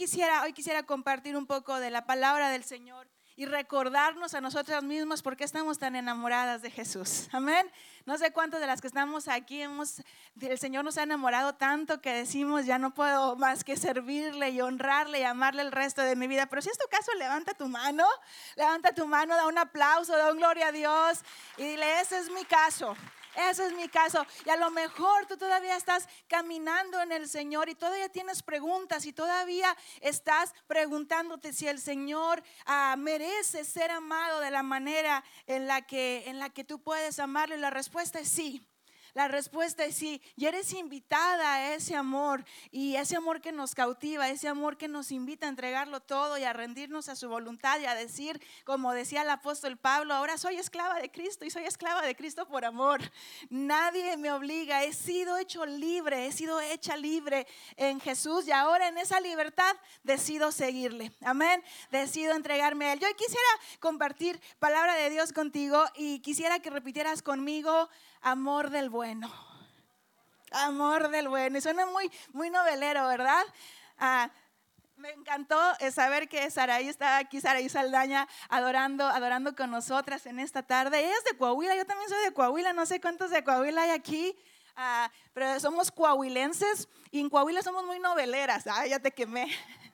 quisiera compartir un poco de la palabra del Señor y recordarnos a nosotras mismas por qué estamos tan enamoradas de Jesús. Amén. No sé cuántas de las que estamos aquí el Señor nos ha enamorado tanto que decimos ya no puedo más que servirle y honrarle y amarle el resto de mi vida. Pero si es tu caso, levanta tu mano, da un aplauso, da un gloria a Dios y dile, ese es mi caso. Ese es mi caso. Y a lo mejor tú todavía estás caminando en el Señor y todavía tienes preguntas y todavía estás preguntándote si el Señor merece ser amado de la manera en la que tú puedes amarlo. Y la respuesta es sí. La respuesta es sí, y eres invitada a ese amor, y ese amor que nos cautiva, ese amor que nos invita a entregarlo todo y a rendirnos a su voluntad y a decir, como decía el apóstol Pablo, ahora soy esclava de Cristo y soy esclava de Cristo por amor. Nadie me obliga, he sido hecho libre, he sido hecha libre en Jesús y ahora en esa libertad decido seguirle. Amén, decido entregarme a Él. Yo quisiera compartir palabra de Dios contigo y quisiera que repitieras conmigo: amor del bueno. Amor del bueno. Y suena muy novelero, ¿verdad? Me encantó saber que Saraí está aquí, Saraí Saldaña, adorando con nosotras en esta tarde. Ella es de Coahuila, yo también soy de Coahuila, no sé cuántos de Coahuila hay aquí, pero somos coahuilenses y en Coahuila somos muy noveleras. Ya te quemé.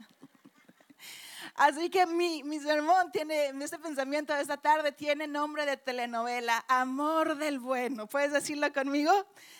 Así que mi sermón tiene, este pensamiento de esta tarde tiene nombre de telenovela: amor del bueno. ¿Puedes decirlo conmigo?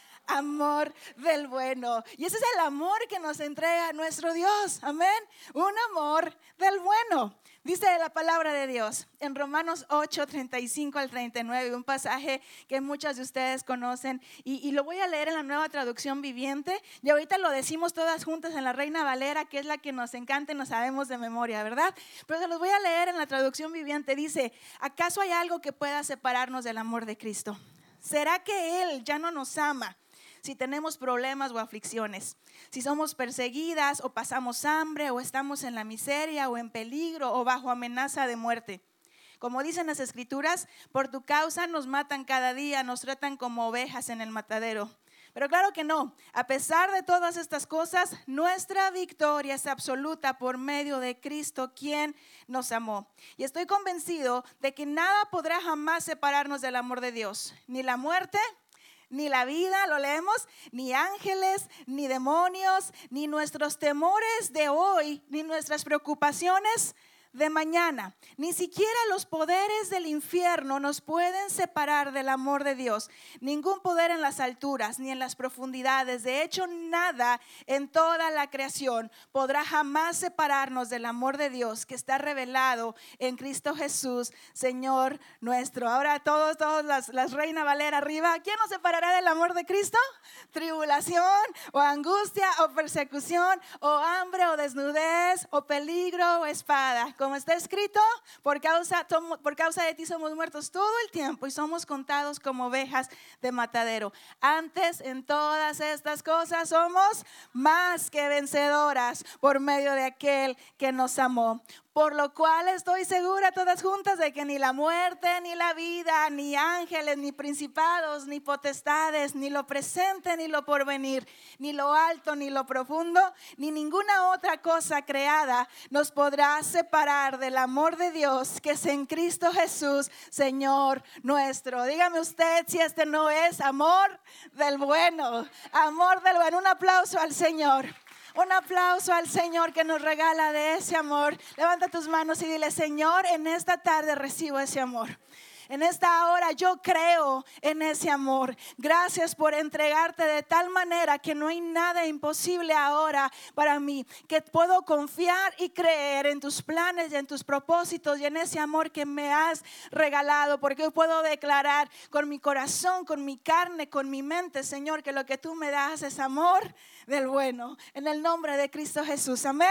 Amor del bueno. Y ese es el amor que nos entrega nuestro Dios. Amén. Un amor del bueno. Dice la palabra de Dios en Romanos 8, 35 al 39, un pasaje que muchas de ustedes conocen y lo voy a leer en la Nueva Traducción Viviente, y ahorita lo decimos todas juntas en la Reina Valera, que es la que nos encanta y nos sabemos de memoria, ¿verdad? Pero se los voy a leer en la Traducción Viviente. Dice: ¿acaso hay algo que pueda separarnos del amor de Cristo? ¿Será que Él ya no nos ama si tenemos problemas o aflicciones, si somos perseguidas o pasamos hambre o estamos en la miseria o en peligro o bajo amenaza de muerte? Como dicen las Escrituras, por tu causa nos matan cada día, nos tratan como ovejas en el matadero. Pero claro que no. A pesar de todas estas cosas, nuestra victoria es absoluta por medio de Cristo, quien nos amó. Y estoy convencido de que nada podrá jamás separarnos del amor de Dios, ni la muerte, ni la vida, lo leemos, ni ángeles, ni demonios, ni nuestros temores de hoy, ni nuestras preocupaciones de mañana. Ni siquiera los poderes del infierno nos pueden separar del amor de Dios. Ningún poder en las alturas ni en las profundidades. De hecho, nada en toda la creación podrá jamás separarnos del amor de Dios que está revelado en Cristo Jesús, Señor nuestro. Ahora todos las Reina Valera arriba. ¿Quién nos separará del amor de Cristo? Tribulación o angustia o persecución o hambre o desnudez o peligro o espada. Como está escrito, por causa de ti somos muertos todo el tiempo y somos contados como ovejas de matadero. Antes, en todas estas cosas somos más que vencedoras por medio de aquel que nos amó. Por lo cual estoy segura, todas juntas, de que ni la muerte, ni la vida, ni ángeles, ni principados, ni potestades, ni lo presente, ni lo porvenir, ni lo alto, ni lo profundo, ni ninguna otra cosa creada nos podrá separar del amor de Dios que es en Cristo Jesús, Señor nuestro. Dígame usted si este no es amor del bueno. Amor del bueno. Un aplauso al Señor. Un aplauso al Señor que nos regala de ese amor. Levanta tus manos y dile: Señor, en esta tarde recibo ese amor. En esta hora yo creo en ese amor. Gracias por entregarte de tal manera que no hay nada imposible ahora para mí, que puedo confiar y creer en tus planes y en tus propósitos y en ese amor que me has regalado, porque hoy puedo declarar con mi corazón, con mi carne, con mi mente, Señor, que lo que tú me das es amor del bueno, en el nombre de Cristo Jesús. Amén.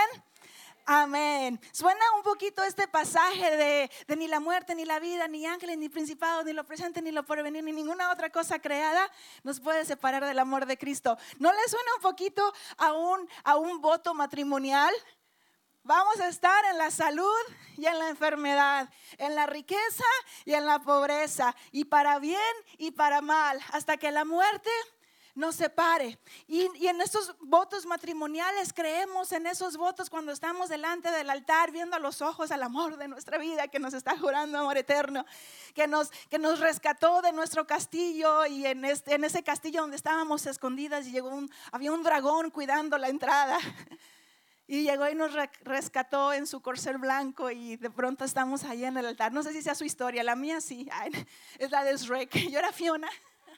Amén. Suena un poquito este pasaje de ni la muerte, ni la vida, ni ángeles, ni principados, ni lo presente, ni lo porvenir, ni ninguna otra cosa creada nos puede separar del amor de Cristo. ¿No le suena un poquito a un voto matrimonial? Vamos a estar en la salud y en la enfermedad, en la riqueza y en la pobreza, y para bien y para mal, hasta que la muerte nos separe. Y en estos votos matrimoniales creemos en esos votos cuando estamos delante del altar viendo a los ojos al amor de nuestra vida que nos está jurando amor eterno, que nos rescató de nuestro castillo, y en ese castillo donde estábamos escondidas y había un dragón cuidando la entrada. Y llegó y nos rescató en su corcel blanco, y de pronto estamos ahí en el altar. No sé si sea su historia, la mía sí. Ay, es la de Shrek. Yo era Fiona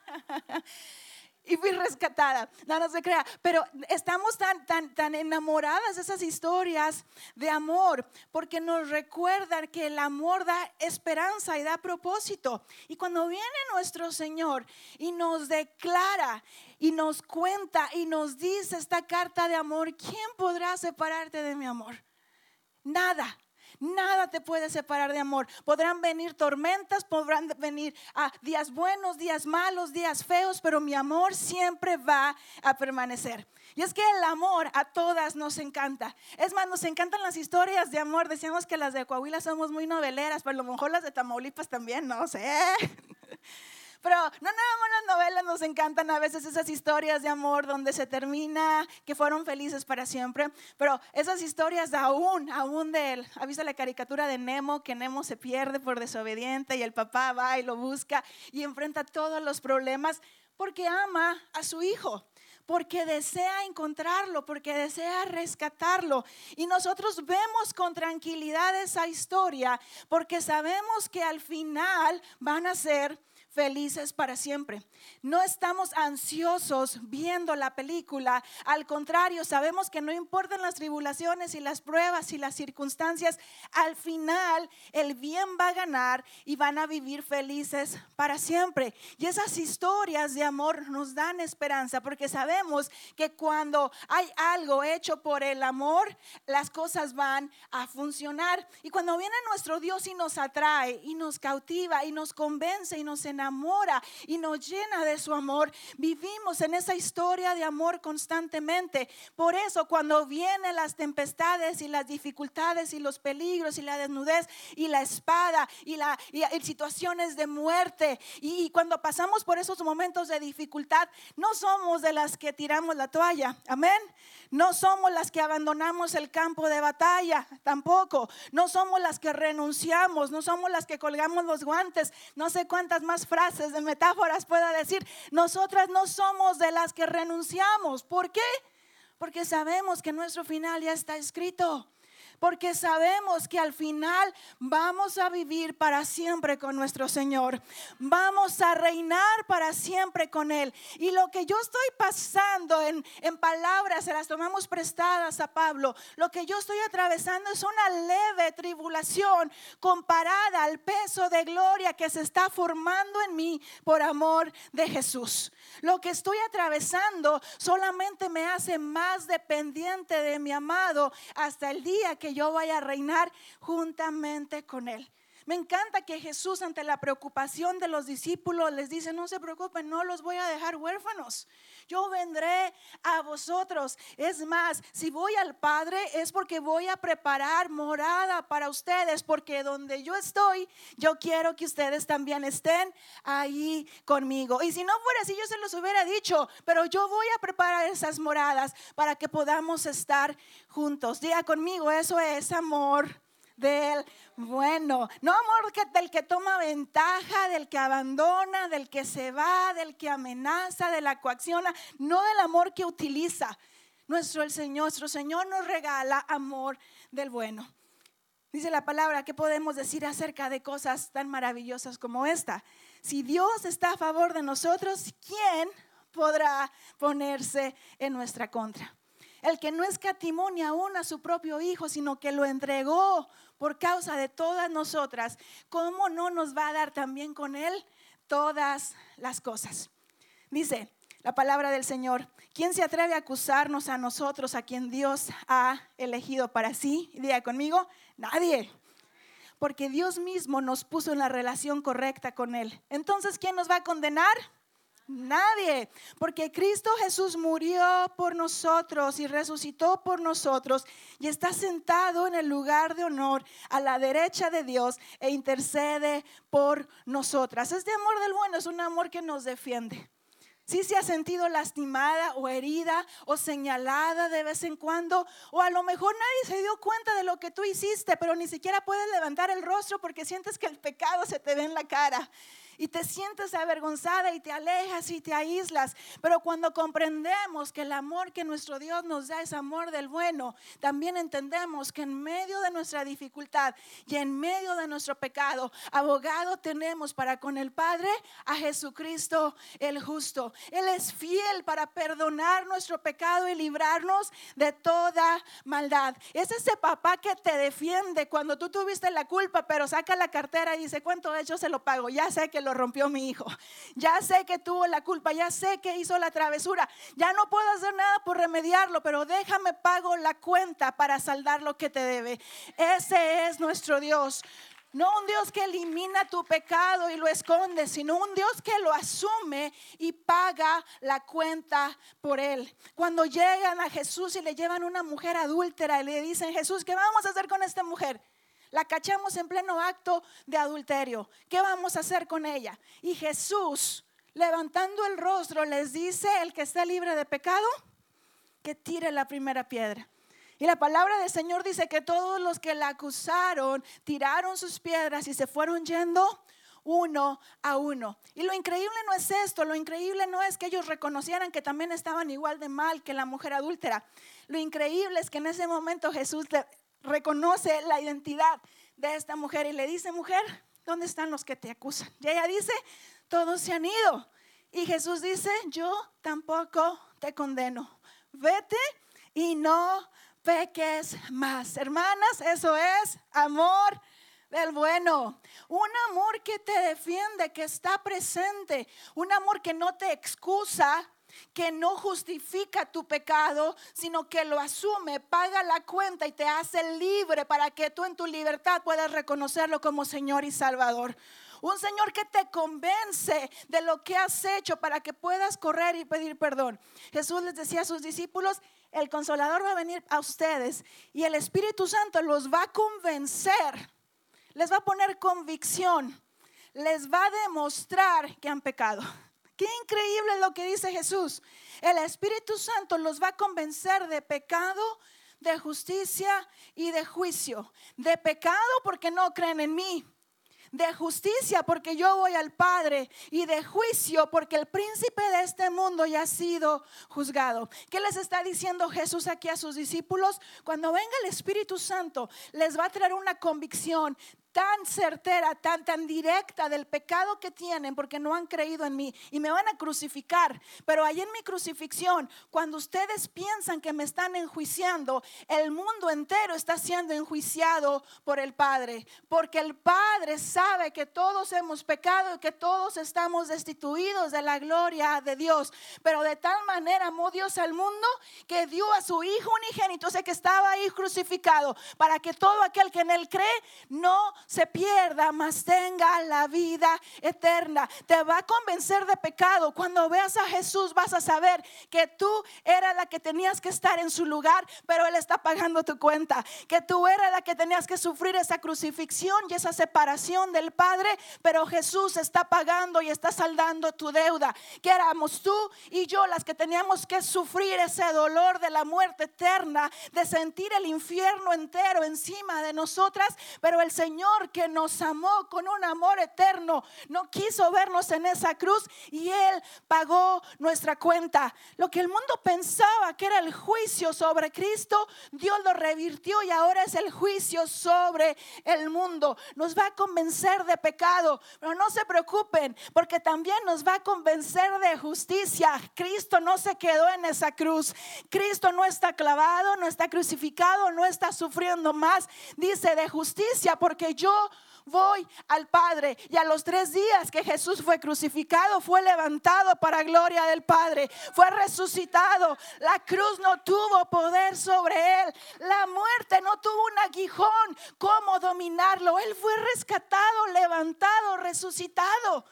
y fui rescatada. No se crea, pero estamos tan enamoradas de esas historias de amor, porque nos recuerdan que el amor da esperanza y da propósito. Y cuando viene nuestro Señor y nos declara y nos cuenta y nos dice esta carta de amor, ¿quién podrá separarte de mi amor? Nada. Nada te puede separar de amor. Podrán venir tormentas, podrán venir días buenos, días malos, días feos, pero mi amor siempre va a permanecer. Y es que el amor a todas nos encanta. Es más, nos encantan las historias de amor. Decíamos que las de Coahuila somos muy noveleras, pero a lo mejor las de Tamaulipas también, no sé. Pero no nada más las novelas nos encantan a veces esas historias de amor donde se termina que fueron felices para siempre. Pero esas historias aún ¿ha visto la caricatura de Nemo? Que Nemo se pierde por desobediente y el papá va y lo busca y enfrenta todos los problemas porque ama a su hijo, porque desea encontrarlo, porque desea rescatarlo. Y nosotros vemos con tranquilidad esa historia porque sabemos que al final van a ser felices para siempre. No estamos ansiosos viendo la película, al contrario, sabemos que no importan las tribulaciones y las pruebas y las circunstancias, al final el bien va a ganar y van a vivir felices para siempre. Y esas historias de amor nos dan esperanza porque sabemos que cuando hay algo hecho por el amor, las cosas van a funcionar. Y cuando viene nuestro Dios y nos atrae y nos cautiva y nos convence y nos enamora y nos llena de su amor, vivimos en esa historia de amor constantemente. Por eso cuando vienen las tempestades y las dificultades y los peligros y la desnudez y la espada y situaciones de muerte, y cuando pasamos por esos momentos de dificultad, no somos de las que tiramos la toalla, amén. No somos las que abandonamos el campo de batalla, tampoco. No somos las que renunciamos, no somos las que colgamos los guantes. No sé cuántas más frases de metáforas pueda decir. Nosotras no somos de las que renunciamos. ¿Por qué? Porque sabemos que nuestro final ya está escrito. Porque sabemos que al final vamos a vivir para siempre con nuestro Señor. Vamos a reinar para siempre con Él. Y lo que yo estoy pasando en palabras, se las tomamos prestadas a Pablo. Lo que yo estoy atravesando es una leve tribulación comparada al peso de gloria que se está formando en mí por amor de Jesús. Lo que estoy atravesando solamente me hace más dependiente de mi amado hasta el día que yo vaya a reinar juntamente con Él. Me encanta que Jesús, ante la preocupación de los discípulos, les dice: no se preocupen, no los voy a dejar huérfanos. Yo vendré a vosotros. Es más, si voy al Padre es porque voy a preparar morada para ustedes, porque donde yo estoy, yo quiero que ustedes también estén ahí conmigo. Y si no fuera así, yo se los hubiera dicho, pero yo voy a preparar esas moradas para que podamos estar juntos. Diga conmigo, eso es amor del bueno. No amor del que toma ventaja, del que abandona, del que se va, del que amenaza, de la coacciona. No del amor que utiliza. Nuestro Señor nos regala amor del bueno. Dice la palabra, ¿qué podemos decir acerca de cosas tan maravillosas como esta? Si Dios está a favor de nosotros, ¿quién podrá ponerse en nuestra contra? El que no escatimó ni aún a su propio Hijo, sino que lo entregó por causa de todas nosotras, ¿cómo no nos va a dar también con Él todas las cosas? Dice la palabra del Señor: ¿quién se atreve a acusarnos a nosotros, a quien Dios ha elegido para sí? Y diga conmigo: nadie. Porque Dios mismo nos puso en la relación correcta con Él. Entonces, ¿quién nos va a condenar? Nadie, porque Cristo Jesús murió por nosotros y resucitó por nosotros y está sentado en el lugar de honor a la derecha de Dios e intercede por nosotras. Este amor del bueno es un amor que nos defiende. ¿Sí se ha sentido lastimada o herida o señalada de vez en cuando? O a lo mejor nadie se dio cuenta de lo que tú hiciste, pero ni siquiera puedes levantar el rostro porque sientes que el pecado se te ve en la cara. Y te sientes avergonzada y te alejas y te aíslas. Pero cuando comprendemos que el amor que nuestro Dios nos da es amor del bueno, también entendemos que en medio de nuestra dificultad y en medio de nuestro pecado, abogado tenemos para con el Padre a Jesucristo el justo. Él es fiel para perdonar nuestro pecado y librarnos de toda maldad. Es ese papá que te defiende cuando tú tuviste la culpa, pero saca la cartera y dice: ¿cuánto es? Yo se lo pago. Ya sé que lo rompió mi hijo, ya sé que tuvo la culpa, ya sé que hizo la travesura, ya no puedo hacer nada por remediarlo, pero déjame pago la cuenta para saldar lo que te debe. Ese es nuestro Dios. No un Dios que elimina tu pecado y lo esconde, sino un Dios que lo asume y paga la cuenta por él. Cuando llegan a Jesús y le llevan una mujer adúltera y le dicen: Jesús, ¿qué vamos a hacer con esta mujer? La cachamos en pleno acto de adulterio. ¿Qué vamos a hacer con ella? Y Jesús, levantando el rostro, les dice: el que esté libre de pecado, que tire la primera piedra. Y la palabra del Señor dice que todos los que la acusaron tiraron sus piedras y se fueron yendo uno a uno. Y lo increíble no es esto, lo increíble no es que ellos reconocieran que también estaban igual de mal que la mujer adúltera. Lo increíble es que en ese momento Jesús reconoce la identidad de esta mujer y le dice: mujer, ¿dónde están los que te acusan? Y ella dice: todos se han ido. Y Jesús dice: yo tampoco te condeno, vete y no peques más. Hermanas, eso es amor del bueno. Un amor que te defiende, que está presente. Un amor que no te excusa, que no justifica tu pecado, sino que lo asume, paga la cuenta y te hace libre para que tú en tu libertad puedas reconocerlo como Señor y Salvador. Un Señor que te convence de lo que has hecho para que puedas correr y pedir perdón. Jesús les decía a sus discípulos: el Consolador va a venir a ustedes y el Espíritu Santo los va a convencer, les va a poner convicción, les va a demostrar que han pecado. Qué increíble lo que dice Jesús. El Espíritu Santo los va a convencer de pecado, de justicia y de juicio. De pecado porque no creen en mí. De justicia porque yo voy al Padre. Y de juicio porque el príncipe de este mundo ya ha sido juzgado. ¿Qué les está diciendo Jesús aquí a sus discípulos? Cuando venga el Espíritu Santo, les va a traer una convicción tan certera, tan directa del pecado que tienen porque no han creído en mí y me van a crucificar. Pero ahí en mi crucifixión, cuando ustedes piensan que me están enjuiciando, el mundo entero está siendo enjuiciado por el Padre, porque el Padre sabe que todos hemos pecado y que todos estamos destituidos de la gloria de Dios. Pero de tal manera amó Dios al mundo que dio a su Hijo unigénito, ese que estaba ahí crucificado, para que todo aquel que en él cree no se pierda, mas tenga la vida eterna. Te va a convencer de pecado. Cuando veas a Jesús vas a saber que tú eras la que tenías que estar en su lugar, pero Él está pagando tu cuenta. Que tú eras la que tenías que sufrir esa crucifixión y esa separación del Padre, pero Jesús está pagando y está saldando tu deuda. Que éramos tú y yo las que teníamos que sufrir ese dolor de la muerte eterna, de sentir el infierno entero encima de nosotras, pero el Señor que nos amó con un amor eterno no quiso vernos en esa cruz y Él pagó nuestra cuenta. Lo que el mundo pensaba que era el juicio sobre Cristo, Dios lo revirtió y ahora es el juicio sobre el mundo. Nos va a convencer de pecado, pero no se preocupen porque también nos va a convencer de justicia. Cristo no se quedó en esa cruz. Cristo no está clavado, no está crucificado, no está sufriendo más. Dice de justicia porque yo voy al Padre. Y a los 3 días que Jesús fue crucificado, fue levantado para gloria del Padre, fue resucitado. La cruz no tuvo poder sobre Él, la muerte no tuvo un aguijón cómo dominarlo. Él fue rescatado, levantado, resucitado.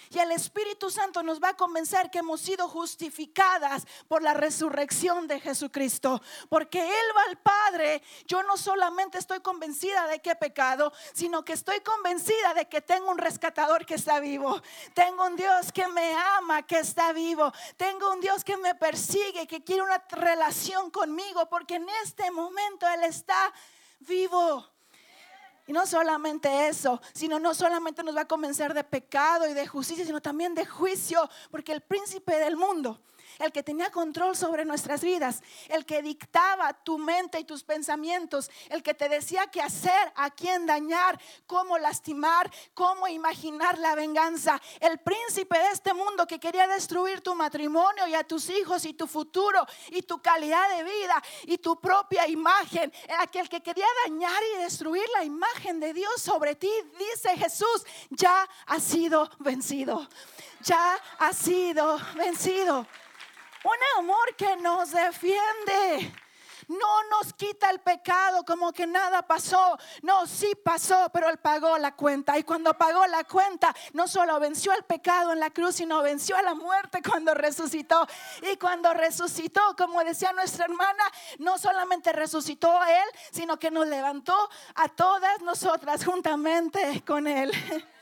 Y el Espíritu Santo nos va a convencer que hemos sido justificadas por la resurrección de Jesucristo. Porque Él va al Padre. Yo no solamente estoy convencida de que he pecado, sino que estoy convencida de que tengo un rescatador que está vivo. Tengo un Dios que me ama, que está vivo. Tengo un Dios que me persigue, que quiere una relación conmigo, porque en este momento Él está vivo. Y no solamente eso, sino no solamente nos va a convencer de pecado y de justicia, sino también de juicio, porque el príncipe del mundo, el que tenía control sobre nuestras vidas, el que dictaba tu mente y tus pensamientos, el que te decía qué hacer, a quién dañar, cómo lastimar, cómo imaginar la venganza, el príncipe de este mundo que quería destruir tu matrimonio y a tus hijos y tu futuro y tu calidad de vida y tu propia imagen, aquel que quería dañar y destruir la imagen de Dios sobre ti, dice Jesús, ya ha sido vencido, ya ha sido vencido. Un amor que nos defiende, no nos quita el pecado como que nada pasó. No, sí pasó, pero Él pagó la cuenta. Y cuando pagó la cuenta, no solo venció el pecado en la cruz, sino venció a la muerte cuando resucitó. Y cuando resucitó, como decía nuestra hermana, no solamente resucitó a Él, sino que nos levantó a todas nosotras juntamente con Él.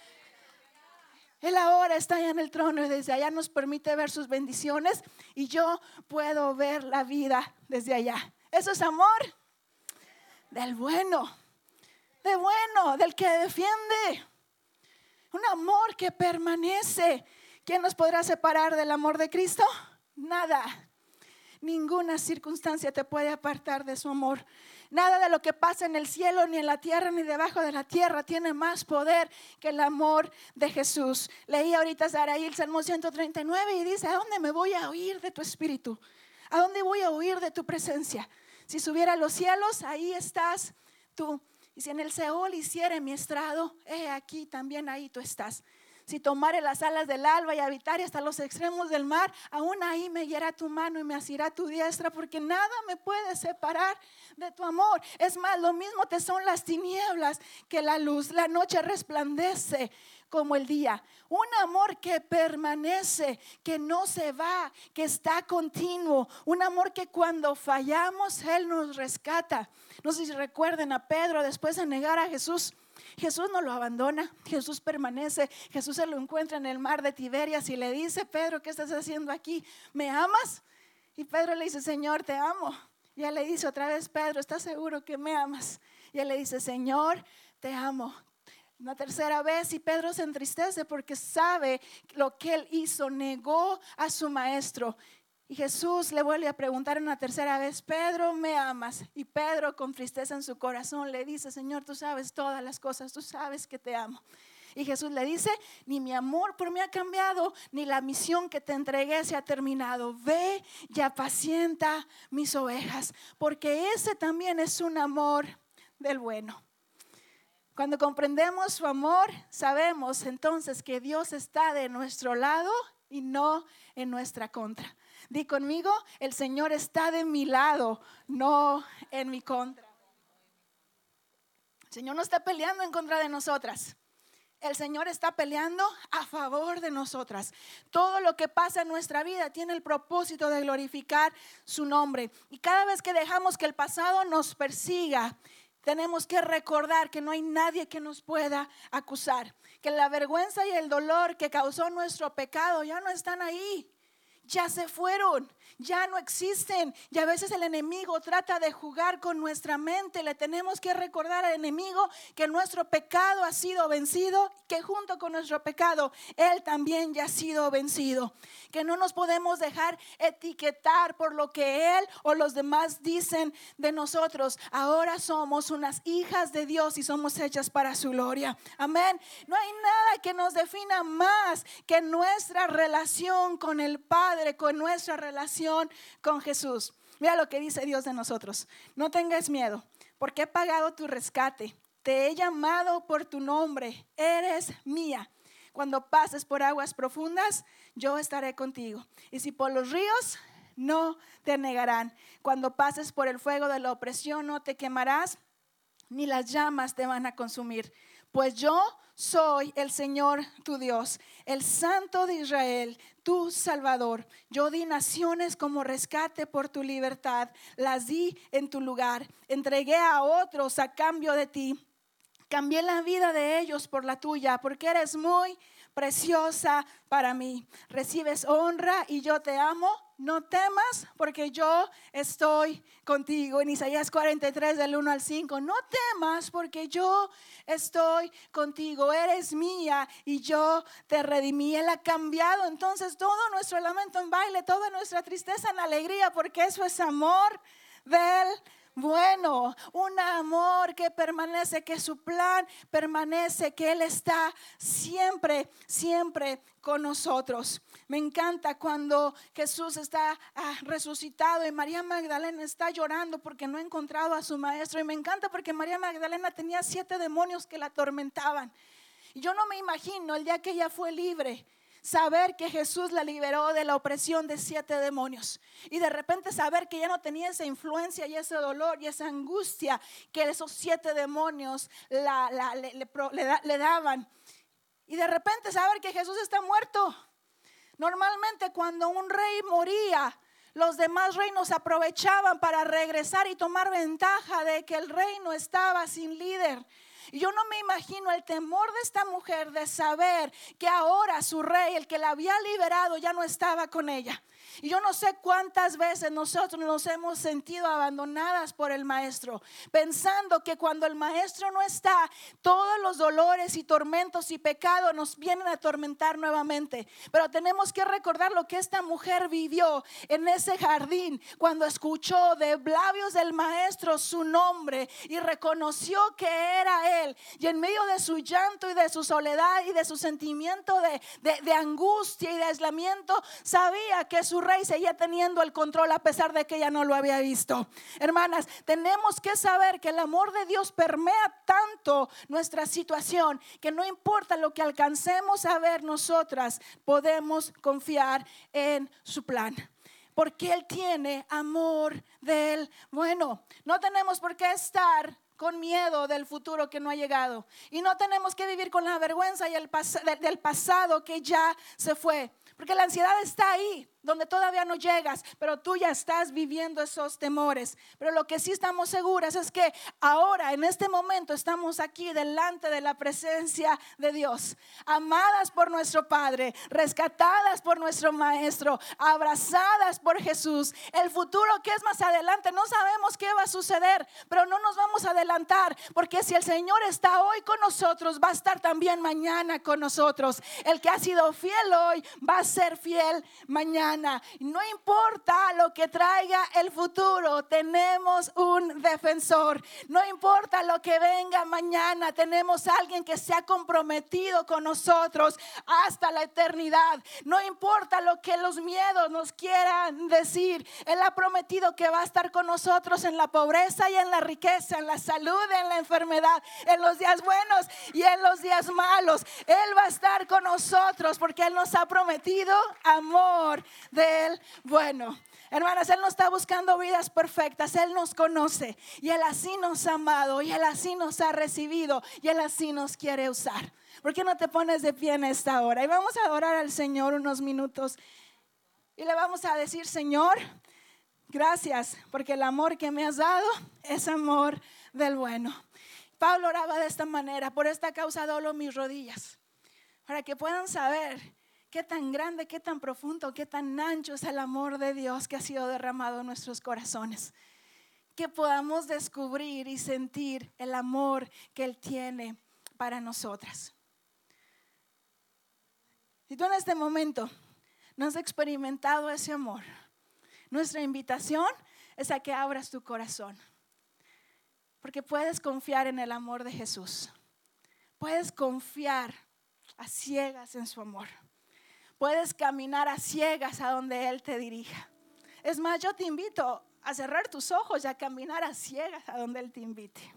Él ahora está allá en el trono y desde allá nos permite ver sus bendiciones y yo puedo ver la vida desde allá. Eso es amor del bueno, del que defiende. Un amor que permanece. ¿Quién nos podrá separar del amor de Cristo? Nada. Ninguna circunstancia te puede apartar de su amor. Nada de lo que pasa en el cielo, ni en la tierra, ni debajo de la tierra tiene más poder que el amor de Jesús. Leí ahorita Saraí el Salmo 139 y dice: ¿a dónde me voy a huir de tu espíritu? ¿A dónde voy a huir de tu presencia? Si subiera a los cielos, ahí estás tú. Y si en el Seol hiciere mi estrado, he aquí también ahí tú estás. Si tomare las alas del alba y habitare hasta los extremos del mar, aún ahí me guiará tu mano y me asirá tu diestra, porque nada me puede separar de tu amor. Es más, lo mismo te son las tinieblas que la luz. La noche resplandece como el día. Un amor que permanece, que no se va, que está continuo. Un amor que cuando fallamos Él nos rescata. No sé si recuerden a Pedro después de negar a Jesús. Jesús no lo abandona, Jesús permanece. Jesús se lo encuentra en el mar de Tiberias y le dice: Pedro, ¿qué estás haciendo aquí? ¿Me amas? Y Pedro le dice: Señor, te amo. Y él le dice otra vez: Pedro, ¿estás seguro que me amas? Y él le dice: Señor, te amo. Una tercera vez y Pedro se entristece porque sabe lo que él hizo, negó a su maestro. Y Jesús le vuelve a preguntar una tercera vez: Pedro, ¿me amas? Y Pedro, con tristeza en su corazón, le dice: Señor, tú sabes todas las cosas, tú sabes que te amo. Y Jesús le dice: ni mi amor por mí ha cambiado, ni la misión que te entregué se ha terminado. Ve y apacienta mis ovejas, porque ese también es un amor del bueno. Cuando comprendemos su amor, sabemos entonces que Dios está de nuestro lado y no en nuestra contra. Di conmigo: el Señor está de mi lado, no en mi contra. El Señor no está peleando en contra de nosotras. El Señor está peleando a favor de nosotras. Todo lo que pasa en nuestra vida tiene el propósito de glorificar su nombre. Y cada vez que dejamos que el pasado nos persiga, tenemos que recordar que no hay nadie que nos pueda acusar. Que la vergüenza y el dolor que causó nuestro pecado ya no están ahí. Ya se fueron, ya no existen. Y a veces el enemigo trata de jugar con nuestra mente. Le tenemos que recordar al enemigo que nuestro pecado ha sido vencido, que junto con nuestro pecado Él también ya ha sido vencido. Que no nos podemos dejar etiquetar por lo que Él o los demás dicen de nosotros. Ahora somos unas hijas de Dios y somos hechas para su gloria. Amén. No hay nada que nos defina más que nuestra relación con el Padre, con nuestra relación con Jesús. Mira lo que dice Dios de nosotros: no tengas miedo, porque he pagado tu rescate. Te he llamado por tu nombre, eres mía. Cuando pases por aguas profundas, yo estaré contigo. Y si por los ríos, no te anegarán. Cuando pases por el fuego de la opresión, no te quemarás, ni las llamas te van a consumir. pues yo soy el Señor tu Dios, el Santo de Israel, tu Salvador. Yo di naciones como rescate por tu libertad, las di en tu lugar, entregué a otros a cambio de ti. Cambié la vida de ellos por la tuya, porque eres muy preciosa para mí. Recibes honra y yo te amo. No temas, porque yo estoy contigo. En Isaías 43 del 1 al 5. No temas, porque yo estoy contigo. Eres mía y yo te redimí. Él ha cambiado entonces todo nuestro lamento en baile, toda nuestra tristeza en alegría, porque eso es amor del bueno, un amor que permanece, que su plan permanece, que Él está siempre, siempre con nosotros. Me encanta cuando Jesús está resucitado y María Magdalena está llorando porque no ha encontrado a su maestro. Y me encanta porque María Magdalena tenía 7 demonios que la atormentaban. Y yo no me imagino el día que ella fue libre, saber que Jesús la liberó de la opresión de 7 demonios y de repente saber que ya no tenía esa influencia y ese dolor y esa angustia que esos 7 demonios le daban, y de repente saber que Jesús está muerto. Normalmente cuando un rey moría, los demás reinos aprovechaban para regresar y tomar ventaja de que el reino estaba sin líder. Y yo no me imagino el temor de esta mujer de saber que ahora su rey, el que la había liberado, ya no estaba con ella. Y yo no sé cuántas veces nosotros nos hemos sentido abandonadas por el maestro, pensando que cuando el maestro no está, todos los dolores y tormentos y pecados nos vienen a atormentar nuevamente. Pero tenemos que recordar lo que esta mujer vivió en ese jardín, cuando escuchó de labios del maestro su nombre y reconoció que era él. Y en medio de su llanto y de su soledad y de su sentimiento de angustia y de aislamiento, sabía que su rey seguía teniendo el control a pesar de que ella no lo había visto. Hermanas, tenemos que saber que el amor de Dios permea tanto nuestra situación que no importa lo que alcancemos a ver, nosotras podemos confiar en su plan, porque Él tiene amor del bueno. No tenemos por qué estar con miedo del futuro que no ha llegado, y no tenemos que vivir con la vergüenza y del pasado que ya se fue, porque la ansiedad está ahí donde todavía no llegas, pero tú ya estás viviendo esos temores. Pero lo que sí estamos seguras es que ahora, en este momento, estamos aquí delante de la presencia de Dios, amadas por nuestro Padre, rescatadas por nuestro Maestro, abrazadas por Jesús. El futuro que es más adelante, no sabemos qué va a suceder, pero no nos vamos a adelantar, porque si el Señor está hoy con nosotros, va a estar también mañana con nosotros. El que ha sido fiel hoy va a ser fiel mañana. No importa lo que traiga el futuro, tenemos un defensor. No importa lo que venga mañana, tenemos alguien que se ha comprometido con nosotros hasta la eternidad. No importa lo que los miedos nos quieran decir, Él ha prometido que va a estar con nosotros en la pobreza y en la riqueza, en la salud, en la enfermedad, en los días buenos y en los días malos. Él va a estar con nosotros porque Él nos ha prometido amor del bueno. Hermanas, Él no está buscando vidas perfectas. Él nos conoce y Él así nos ha amado y Él así nos ha recibido y Él así nos quiere usar. ¿Por qué no te pones de pie en esta hora? Y vamos a adorar al Señor unos minutos y le vamos a decir: Señor, gracias porque el amor que me has dado es amor del bueno. Pablo oraba de esta manera: por esta causa doblo mis rodillas, para que puedan saber qué tan grande, qué tan profundo, qué tan ancho es el amor de Dios que ha sido derramado en nuestros corazones. Que podamos descubrir y sentir el amor que Él tiene para nosotras. Si tú en este momento no has experimentado ese amor, nuestra invitación es a que abras tu corazón, porque puedes confiar en el amor de Jesús. Puedes confiar a ciegas en su amor. Puedes caminar a ciegas a donde Él te dirija. Es más, yo te invito a cerrar tus ojos y a caminar a ciegas a donde Él te invite.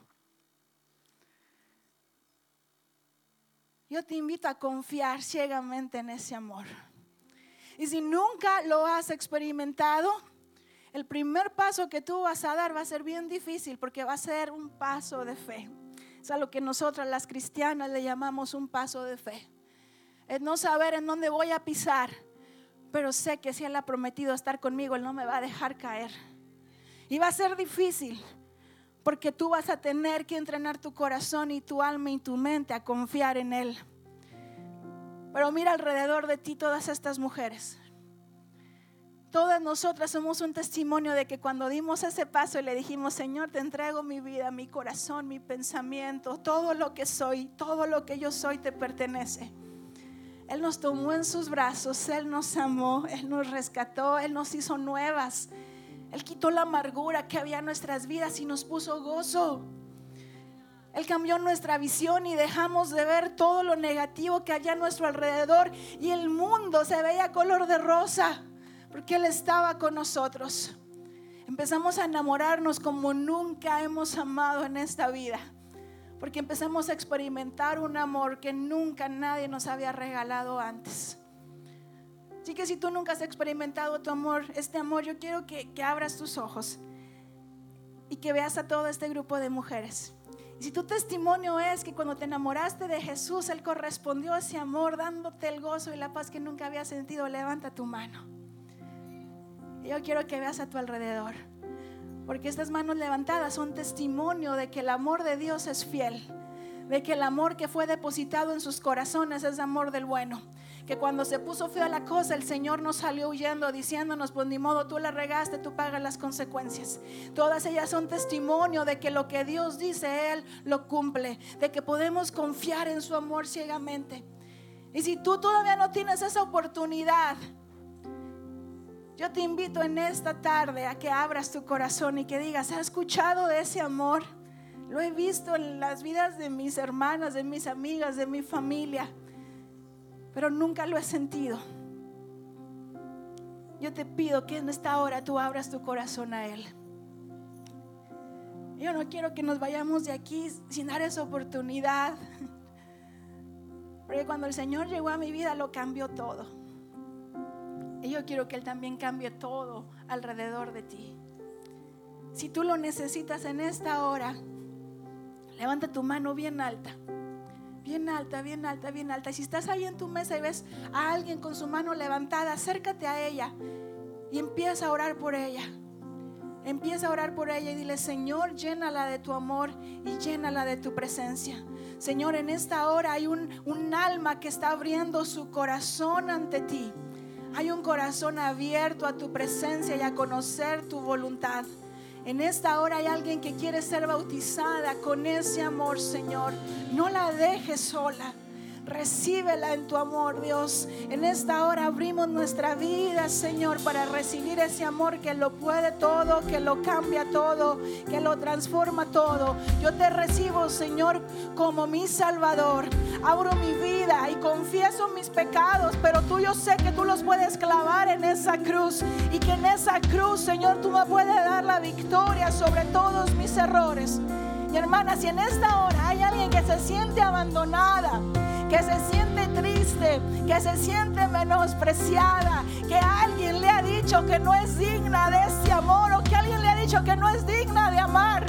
Yo te invito a confiar ciegamente en ese amor. Y si nunca lo has experimentado, el primer paso que tú vas a dar va a ser bien difícil, porque va a ser un paso de fe. Es a lo que nosotras las cristianas le llamamos un paso de fe. Es no saber en dónde voy a pisar, pero sé que si Él ha prometido estar conmigo, Él no me va a dejar caer. Y va a ser difícil, porque tú vas a tener que entrenar tu corazón y tu alma y tu mente a confiar en Él. Pero mira alrededor de ti todas estas mujeres. Todas nosotras somos un testimonio de que cuando dimos ese paso y le dijimos: Señor, te entrego mi vida, mi corazón, mi pensamiento, todo lo que soy, todo lo que yo soy te pertenece. Él nos tomó en sus brazos, Él nos amó, Él nos rescató, Él nos hizo nuevas. Él quitó la amargura que había en nuestras vidas y nos puso gozo. Él cambió nuestra visión y dejamos de ver todo lo negativo que había a nuestro alrededor, y el mundo se veía color de rosa porque Él estaba con nosotros. Empezamos a enamorarnos como nunca hemos amado en esta vida, porque empezamos a experimentar un amor que nunca nadie nos había regalado antes. Así que si tú nunca has experimentado este amor, yo quiero que abras tus ojos y que veas a todo este grupo de mujeres. Y si tu testimonio es que cuando te enamoraste de Jesús, Él correspondió a ese amor dándote el gozo y la paz que nunca habías sentido, levanta tu mano. Yo quiero que veas a tu alrededor, porque estas manos levantadas son testimonio de que el amor de Dios es fiel, de que el amor que fue depositado en sus corazones es amor del bueno. Que cuando se puso fea la cosa, el Señor nos salió huyendo diciéndonos: pues ni modo, tú la regaste, tú pagas las consecuencias. Todas ellas son testimonio de que lo que Dios dice, Él lo cumple, de que podemos confiar en su amor ciegamente. Y si tú todavía no tienes esa oportunidad, yo te invito en esta tarde a que abras tu corazón y que digas: ¿has escuchado de ese amor? Lo he visto en las vidas de mis hermanas, de mis amigas, de mi familia, pero nunca lo he sentido. Yo te pido que en esta hora tú abras tu corazón a Él. Yo no quiero que nos vayamos de aquí sin dar esa oportunidad, porque cuando el Señor llegó a mi vida lo cambió todo. Y yo quiero que Él también cambie todo alrededor de ti. Si tú lo necesitas en esta hora, levanta tu mano bien alta. Bien alta, bien alta, bien alta. Y si estás ahí en tu mesa y ves a alguien con su mano levantada, acércate a ella y empieza a orar por ella. Empieza a orar por ella y dile: Señor, llénala de tu amor y llénala de tu presencia. Señor, en esta hora hay un alma que está abriendo su corazón ante ti. Hay un corazón abierto a tu presencia y a conocer tu voluntad. En esta hora hay alguien que quiere ser bautizada con ese amor, Señor. No la dejes sola. Recíbela en tu amor, Dios. En esta hora abrimos nuestra vida, Señor, para recibir ese amor que lo puede todo, que lo cambia todo, que lo transforma todo. Yo te recibo, Señor, como mi Salvador. Abro mi vida y confieso mis pecados, pero yo sé que tú los puedes clavar en esa cruz, y que en esa cruz, Señor, tú me puedes dar la victoria sobre todos mis errores. Y hermanas, si en esta hora hay alguien que se siente abandonada, que se siente triste, que se siente menospreciada, que alguien le ha dicho que no es digna de ese amor, o que alguien le ha dicho que no es digna de amar,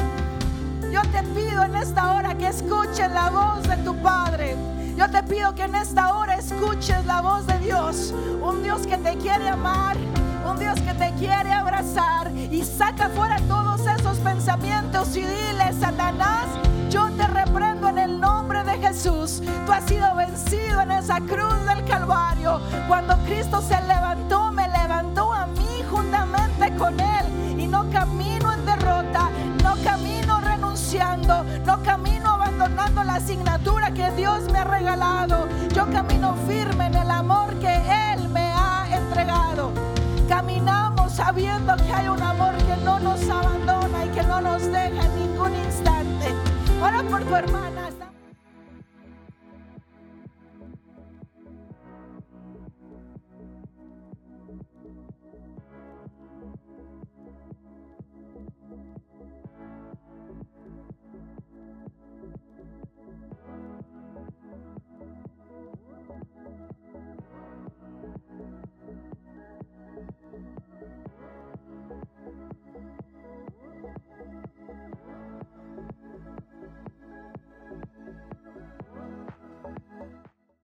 yo te pido en esta hora que escuches la voz de tu Padre. Yo te pido que en esta hora escuches la voz de Dios, un Dios que te quiere amar, un Dios que te quiere abrazar. Y saca fuera todos esos pensamientos y dile: Satanás, yo te reprendo en el nombre de Jesús. Tú has sido vencido en esa cruz del Calvario. Cuando Cristo se levantó, me levantó a mí juntamente con Él. Y no camino en derrota, no camino renunciando, no camino abandonando la asignatura que Dios me ha regalado. Yo camino firme en el amor que Él me ha entregado. Caminamos sabiendo que hay un amor que no nos abandona y que no nos deja en ningún instante. Ora por tu hermana.